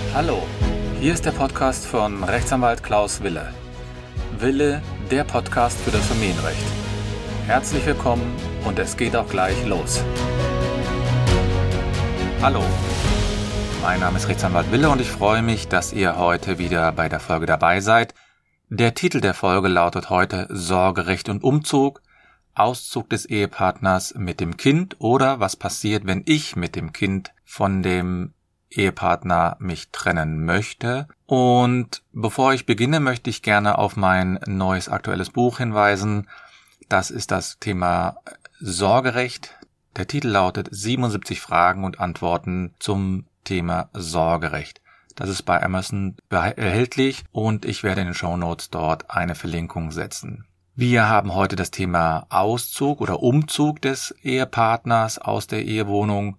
Hallo, hier ist der Podcast von Rechtsanwalt Klaus Wille. Wille, der Podcast für das Familienrecht. Herzlich willkommen und es geht auch gleich los. Hallo, mein Name ist Rechtsanwalt Wille und ich freue mich, dass ihr heute wieder bei der Folge dabei seid. Der Titel der Folge lautet heute Sorgerecht und Umzug, Auszug des Ehepartners mit dem Kind oder was passiert, wenn ich mit dem Kind von dem Ehepartner mich trennen möchte. Und bevor ich beginne, möchte ich gerne auf mein neues aktuelles Buch hinweisen. Das ist das Thema Sorgerecht. Der Titel lautet 77 Fragen und Antworten zum Thema Sorgerecht. Das ist bei Amazon erhältlich und ich werde in den Shownotes dort eine Verlinkung setzen. Wir haben heute das Thema Auszug oder Umzug des Ehepartners aus der Ehewohnung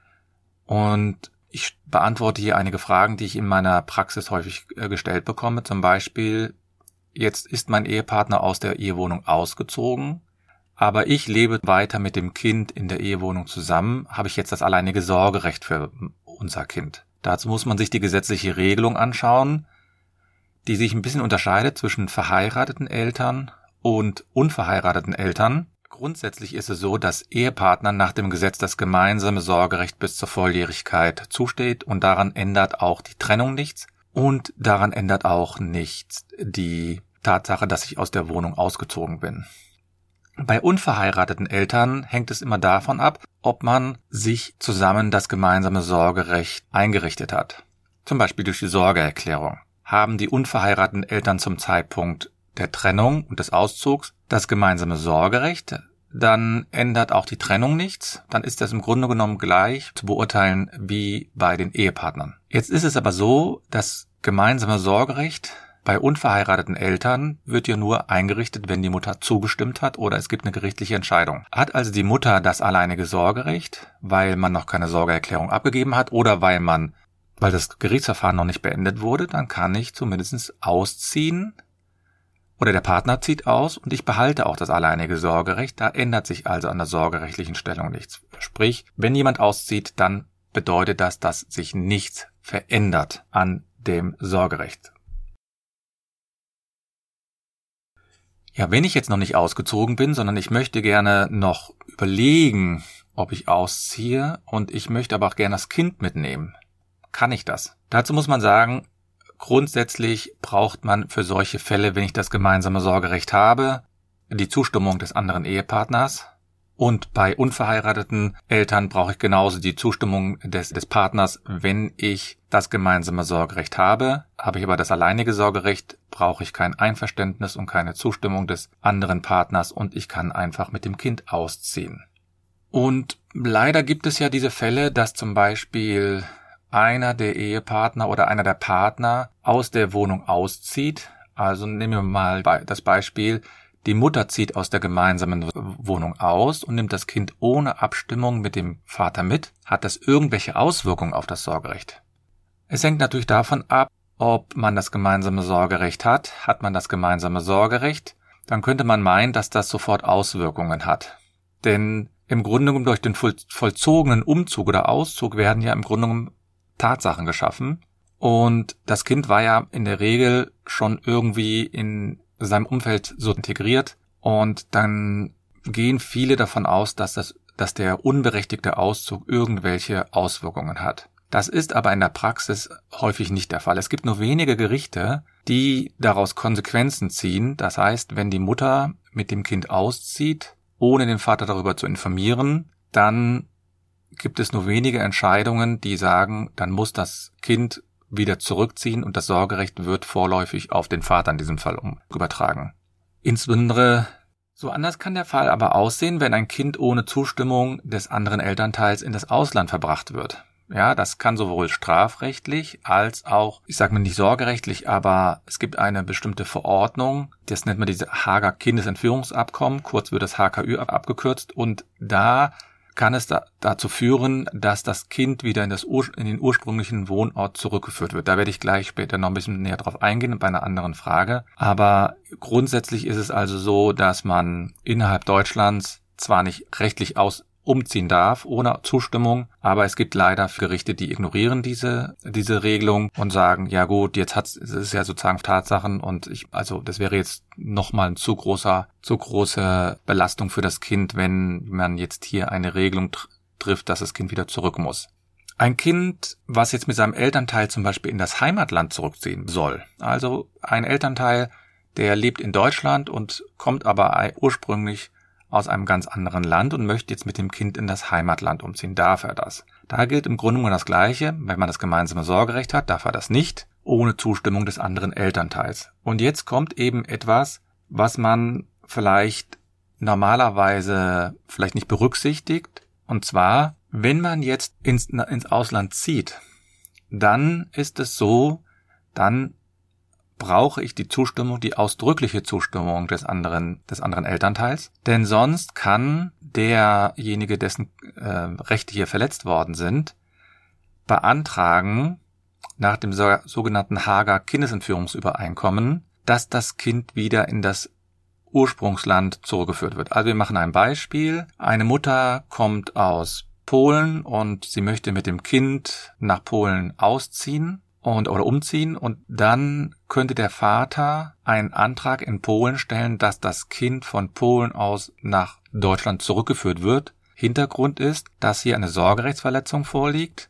und ich beantworte hier einige Fragen, die ich in meiner Praxis häufig gestellt bekomme. Zum Beispiel, jetzt ist mein Ehepartner aus der Ehewohnung ausgezogen, aber ich lebe weiter mit dem Kind in der Ehewohnung zusammen. Habe ich jetzt das alleinige Sorgerecht für unser Kind? Dazu muss man sich die gesetzliche Regelung anschauen, die sich ein bisschen unterscheidet zwischen verheirateten Eltern und unverheirateten Eltern. Grundsätzlich ist es so, dass Ehepartnern nach dem Gesetz das gemeinsame Sorgerecht bis zur Volljährigkeit zusteht und daran ändert auch die Trennung nichts und daran ändert auch nichts die Tatsache, dass ich aus der Wohnung ausgezogen bin. Bei unverheirateten Eltern hängt es immer davon ab, ob man sich zusammen das gemeinsame Sorgerecht eingerichtet hat. Zum Beispiel durch die Sorgeerklärung. Haben die unverheirateten Eltern zum Zeitpunkt der Trennung und des Auszugs das gemeinsame Sorgerecht, dann ändert auch die Trennung nichts, dann ist das im Grunde genommen gleich zu beurteilen wie bei den Ehepartnern. Jetzt ist es aber so, das gemeinsame Sorgerecht bei unverheirateten Eltern wird ja nur eingerichtet, wenn die Mutter zugestimmt hat oder es gibt eine gerichtliche Entscheidung. Hat also die Mutter das alleinige Sorgerecht, weil man noch keine Sorgeerklärung abgegeben hat oder weil das Gerichtsverfahren noch nicht beendet wurde, dann kann ich zumindest ausziehen oder der Partner zieht aus und ich behalte auch das alleinige Sorgerecht. Da ändert sich also an der sorgerechtlichen Stellung nichts. Sprich, wenn jemand auszieht, dann bedeutet das, dass sich nichts verändert an dem Sorgerecht. Ja, wenn ich jetzt noch nicht ausgezogen bin, sondern ich möchte gerne noch überlegen, ob ich ausziehe und ich möchte aber auch gerne das Kind mitnehmen, kann ich das? Dazu muss man sagen, grundsätzlich braucht man für solche Fälle, wenn ich das gemeinsame Sorgerecht habe, die Zustimmung des anderen Ehepartners. Und bei unverheirateten Eltern brauche ich genauso die Zustimmung des Partners, wenn ich das gemeinsame Sorgerecht habe. Habe ich aber das alleinige Sorgerecht, brauche ich kein Einverständnis und keine Zustimmung des anderen Partners und ich kann einfach mit dem Kind ausziehen. Und leider gibt es ja diese Fälle, dass zum Beispiel einer der Ehepartner oder einer der Partner aus der Wohnung auszieht. Also nehmen wir mal das Beispiel, die Mutter zieht aus der gemeinsamen Wohnung aus und nimmt das Kind ohne Abstimmung mit dem Vater mit. Hat das irgendwelche Auswirkungen auf das Sorgerecht? Es hängt natürlich davon ab, ob man das gemeinsame Sorgerecht hat. Hat man das gemeinsame Sorgerecht, dann könnte man meinen, dass das sofort Auswirkungen hat. Denn im Grunde genommen durch den vollzogenen Umzug oder Auszug werden ja im Grunde genommen Tatsachen geschaffen und das Kind war ja in der Regel schon irgendwie in seinem Umfeld so integriert und dann gehen viele davon aus, dass der unberechtigte Auszug irgendwelche Auswirkungen hat. Das ist aber in der Praxis häufig nicht der Fall. Es gibt nur wenige Gerichte, die daraus Konsequenzen ziehen. Das heißt, wenn die Mutter mit dem Kind auszieht, ohne den Vater darüber zu informieren, dann gibt es nur wenige Entscheidungen, die sagen, dann muss das Kind wieder zurückziehen und das Sorgerecht wird vorläufig auf den Vater in diesem Fall übertragen. Insbesondere so anders kann der Fall aber aussehen, wenn ein Kind ohne Zustimmung des anderen Elternteils in das Ausland verbracht wird. Ja, das kann sowohl strafrechtlich als auch, ich sage mal nicht sorgerechtlich, aber es gibt eine bestimmte Verordnung, das nennt man diese Haager Kindesentführungsabkommen, kurz wird das HKÜ abgekürzt und da kann es dazu führen, dass das Kind wieder in den ursprünglichen Wohnort zurückgeführt wird. Da werde ich gleich später noch ein bisschen näher drauf eingehen bei einer anderen Frage. Aber grundsätzlich ist es also so, dass man innerhalb Deutschlands zwar nicht rechtlich umziehen darf, ohne Zustimmung. Aber es gibt leider Gerichte, die ignorieren diese Regelung und sagen, ja gut, es ist ja sozusagen Tatsachen und das wäre jetzt nochmal eine zu große Belastung für das Kind, wenn man jetzt hier eine Regelung trifft, dass das Kind wieder zurück muss. Ein Kind, was jetzt mit seinem Elternteil zum Beispiel in das Heimatland zurückziehen soll, also ein Elternteil, der lebt in Deutschland und kommt aber ursprünglich aus einem ganz anderen Land und möchte jetzt mit dem Kind in das Heimatland umziehen, darf er das. Da gilt im Grunde genommen das Gleiche. Wenn man das gemeinsame Sorgerecht hat, darf er das nicht, ohne Zustimmung des anderen Elternteils. Und jetzt kommt eben etwas, was man vielleicht normalerweise vielleicht nicht berücksichtigt. Und zwar, wenn man jetzt ins Ausland zieht, dann ist es so, dann brauche ich die ausdrückliche Zustimmung des anderen Elternteils, denn sonst kann derjenige, dessen Rechte hier verletzt worden sind, beantragen, nach dem sogenannten Haager Kindesentführungsübereinkommen, dass das Kind wieder in das Ursprungsland zurückgeführt wird. Also wir machen ein Beispiel. Eine Mutter kommt aus Polen und sie möchte mit dem Kind nach Polen ausziehen oder umziehen, und dann könnte der Vater einen Antrag in Polen stellen, dass das Kind von Polen aus nach Deutschland zurückgeführt wird. Hintergrund ist, dass hier eine Sorgerechtsverletzung vorliegt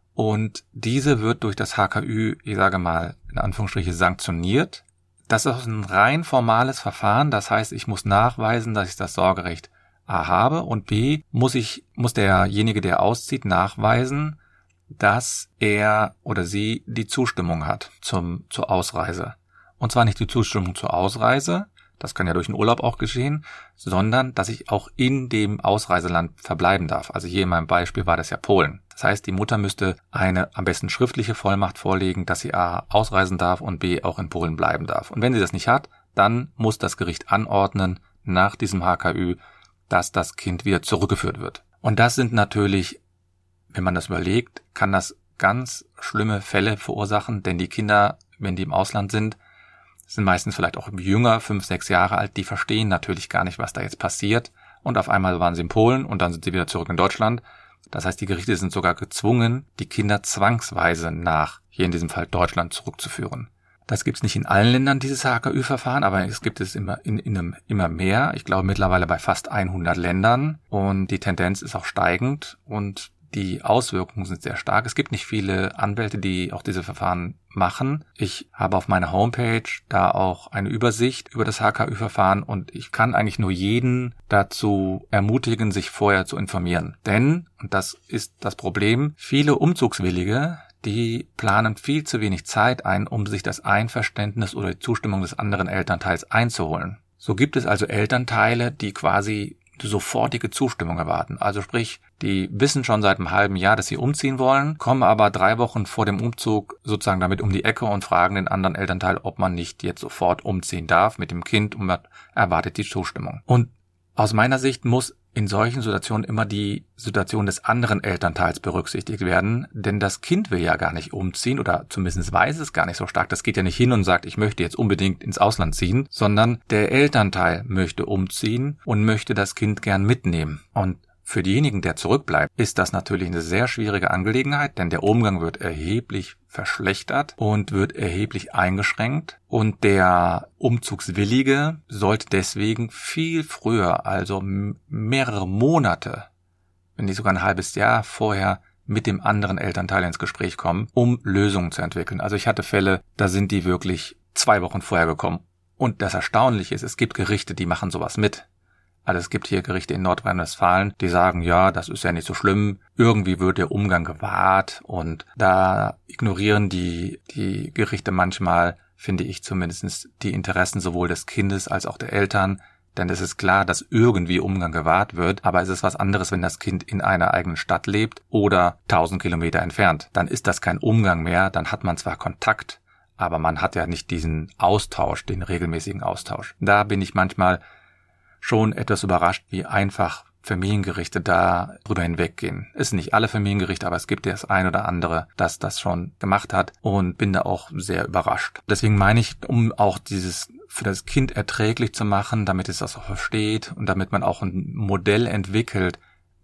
und diese wird durch das HKÜ, ich sage mal in Anführungsstriche, sanktioniert. Das ist ein rein formales Verfahren, das heißt, ich muss nachweisen, dass ich das Sorgerecht A habe, und B muss derjenige, der auszieht, nachweisen, dass er oder sie die Zustimmung hat zur Ausreise. Und zwar nicht die Zustimmung zur Ausreise, das kann ja durch den Urlaub auch geschehen, sondern dass ich auch in dem Ausreiseland verbleiben darf. Also hier in meinem Beispiel war das ja Polen. Das heißt, die Mutter müsste eine am besten schriftliche Vollmacht vorlegen, dass sie A ausreisen darf und B auch in Polen bleiben darf. Und wenn sie das nicht hat, dann muss das Gericht anordnen nach diesem HKÜ, dass das Kind wieder zurückgeführt wird. Und das sind natürlich, wenn man das überlegt, kann das ganz schlimme Fälle verursachen, denn die Kinder, wenn die im Ausland sind meistens vielleicht auch jünger, 5, 6 Jahre alt, die verstehen natürlich gar nicht, was da jetzt passiert, und auf einmal waren sie in Polen und dann sind sie wieder zurück in Deutschland. Das heißt, die Gerichte sind sogar gezwungen, die Kinder zwangsweise nach, hier in diesem Fall Deutschland, zurückzuführen. Das gibt es nicht in allen Ländern, dieses HKÜ-Verfahren, aber es gibt es immer mehr. Ich glaube mittlerweile bei fast 100 Ländern, und die Tendenz ist auch steigend und die Auswirkungen sind sehr stark. Es gibt nicht viele Anwälte, die auch diese Verfahren machen. Ich habe auf meiner Homepage da auch eine Übersicht über das HKÜ-Verfahren, und ich kann eigentlich nur jeden dazu ermutigen, sich vorher zu informieren. Denn, und das ist das Problem, viele Umzugswillige, die planen viel zu wenig Zeit ein, um sich das Einverständnis oder die Zustimmung des anderen Elternteils einzuholen. So gibt es also Elternteile, die quasi sofortige Zustimmung erwarten. Also sprich, die wissen schon seit einem halben Jahr, dass sie umziehen wollen, kommen aber 3 Wochen vor dem Umzug sozusagen damit um die Ecke und fragen den anderen Elternteil, ob man nicht jetzt sofort umziehen darf mit dem Kind, und man erwartet die Zustimmung. Und aus meiner Sicht muss in solchen Situationen immer die Situation des anderen Elternteils berücksichtigt werden, denn das Kind will ja gar nicht umziehen, oder zumindest weiß es gar nicht so stark. Das geht ja nicht hin und sagt, ich möchte jetzt unbedingt ins Ausland ziehen, sondern der Elternteil möchte umziehen und möchte das Kind gern mitnehmen. Und für denjenigen, der zurückbleibt, ist das natürlich eine sehr schwierige Angelegenheit, denn der Umgang wird erheblich verschlechtert und wird erheblich eingeschränkt, und der Umzugswillige sollte deswegen viel früher, also mehrere Monate, wenn nicht sogar ein halbes Jahr vorher, mit dem anderen Elternteil ins Gespräch kommen, um Lösungen zu entwickeln. Also ich hatte Fälle, da sind die wirklich 2 Wochen vorher gekommen. Und das Erstaunliche ist, es gibt Gerichte, die machen sowas mit. Also es gibt hier Gerichte in Nordrhein-Westfalen, die sagen, ja, das ist ja nicht so schlimm, irgendwie wird der Umgang gewahrt, und da ignorieren die Gerichte manchmal, finde ich zumindest, die Interessen sowohl des Kindes als auch der Eltern, denn es ist klar, dass irgendwie Umgang gewahrt wird, aber es ist was anderes, wenn das Kind in einer eigenen Stadt lebt oder 1000 Kilometer entfernt. Dann ist das kein Umgang mehr, dann hat man zwar Kontakt, aber man hat ja nicht diesen Austausch, den regelmäßigen Austausch. Da bin ich manchmal schon etwas überrascht, wie einfach Familiengerichte da drüber hinweggehen. Es sind nicht alle Familiengerichte, aber es gibt ja das ein oder andere, das das schon gemacht hat, und bin da auch sehr überrascht. Deswegen meine ich, um auch dieses für das Kind erträglich zu machen, damit es das auch versteht und damit man auch ein Modell entwickelt,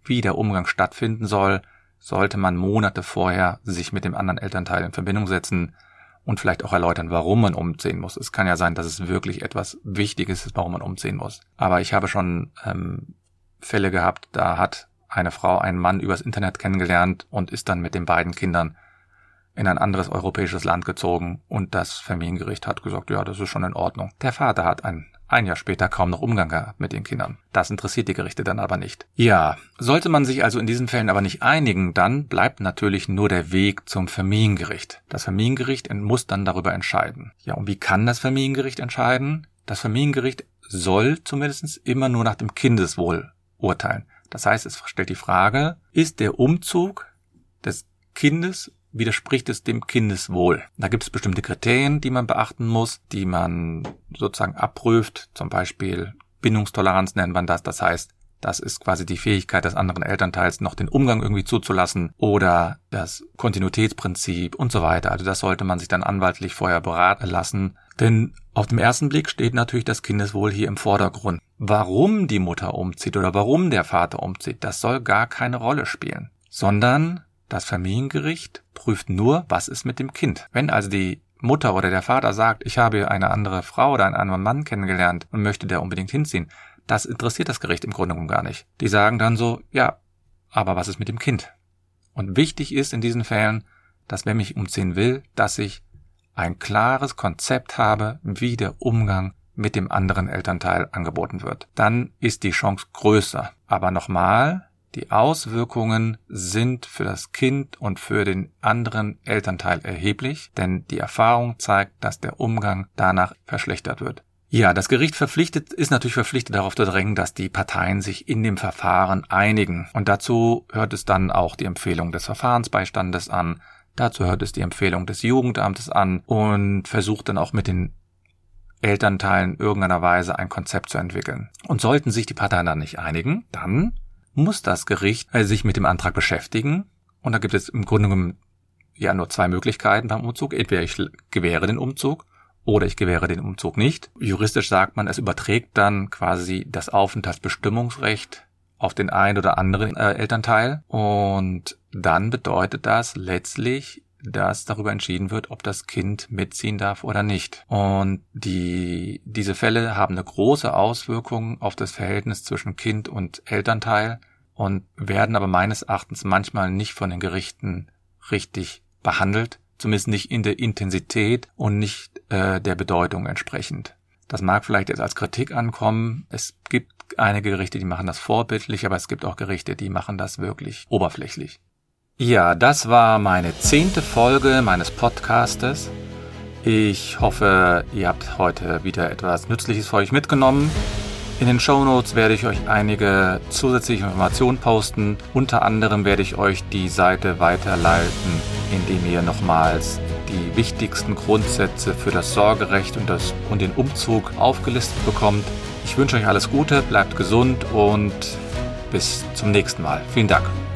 wie der Umgang stattfinden soll, sollte man Monate vorher sich mit dem anderen Elternteil in Verbindung setzen und vielleicht auch erläutern, warum man umziehen muss. Es kann ja sein, dass es wirklich etwas Wichtiges ist, warum man umziehen muss. Aber ich habe schon Fälle gehabt, da hat eine Frau einen Mann übers Internet kennengelernt und ist dann mit den beiden Kindern in ein anderes europäisches Land gezogen und das Familiengericht hat gesagt, ja, das ist schon in Ordnung. Der Vater hat ein Jahr später kaum noch Umgang gehabt mit den Kindern. Das interessiert die Gerichte dann aber nicht. Ja, sollte man sich also in diesen Fällen aber nicht einigen, dann bleibt natürlich nur der Weg zum Familiengericht. Das Familiengericht muss dann darüber entscheiden. Ja, und wie kann das Familiengericht entscheiden? Das Familiengericht soll zumindest immer nur nach dem Kindeswohl urteilen. Das heißt, es stellt die Frage, ist der Umzug des Kindes, widerspricht es dem Kindeswohl? Da gibt es bestimmte Kriterien, die man beachten muss, die man sozusagen abprüft. Zum Beispiel Bindungstoleranz nennt man das. Das heißt, das ist quasi die Fähigkeit des anderen Elternteils, noch den Umgang irgendwie zuzulassen oder das Kontinuitätsprinzip und so weiter. Also das sollte man sich dann anwaltlich vorher beraten lassen. Denn auf dem ersten Blick steht natürlich das Kindeswohl hier im Vordergrund. Warum die Mutter umzieht oder warum der Vater umzieht, das soll gar keine Rolle spielen. Sondern das Familiengericht prüft nur, was ist mit dem Kind. Wenn also die Mutter oder der Vater sagt, ich habe eine andere Frau oder einen anderen Mann kennengelernt und möchte der unbedingt hinziehen, das interessiert das Gericht im Grunde genommen gar nicht. Die sagen dann so, ja, aber was ist mit dem Kind? Und wichtig ist in diesen Fällen, dass wenn ich umziehen will, dass ich ein klares Konzept habe, wie der Umgang mit dem anderen Elternteil angeboten wird. Dann ist die Chance größer. Aber nochmal, die Auswirkungen sind für das Kind und für den anderen Elternteil erheblich, denn die Erfahrung zeigt, dass der Umgang danach verschlechtert wird. Ja, das Gericht ist natürlich verpflichtet, darauf zu drängen, dass die Parteien sich in dem Verfahren einigen. Und dazu hört es dann auch die Empfehlung des Verfahrensbeistandes an, dazu hört es die Empfehlung des Jugendamtes an und versucht dann auch mit den Elternteilen irgendeiner Weise ein Konzept zu entwickeln. Und sollten sich die Parteien dann nicht einigen, dann muss das Gericht sich mit dem Antrag beschäftigen. Und da gibt es im Grunde genommen ja nur zwei Möglichkeiten beim Umzug. Entweder ich gewähre den Umzug oder ich gewähre den Umzug nicht. Juristisch sagt man, es überträgt dann quasi das Aufenthaltsbestimmungsrecht auf den einen oder anderen Elternteil. Und dann bedeutet das letztlich, dass darüber entschieden wird, ob das Kind mitziehen darf oder nicht. Und diese Fälle haben eine große Auswirkung auf das Verhältnis zwischen Kind und Elternteil und werden aber meines Erachtens manchmal nicht von den Gerichten richtig behandelt, zumindest nicht in der Intensität und nicht der Bedeutung entsprechend. Das mag vielleicht jetzt als Kritik ankommen. Es gibt einige Gerichte, die machen das vorbildlich, aber es gibt auch Gerichte, die machen das wirklich oberflächlich. Ja, das war meine 10. Folge meines Podcastes. Ich hoffe, ihr habt heute wieder etwas Nützliches für euch mitgenommen. In den Shownotes werde ich euch einige zusätzliche Informationen posten. Unter anderem werde ich euch die Seite weiterleiten, indem ihr nochmals die wichtigsten Grundsätze für das Sorgerecht und den Umzug aufgelistet bekommt. Ich wünsche euch alles Gute, bleibt gesund und bis zum nächsten Mal. Vielen Dank.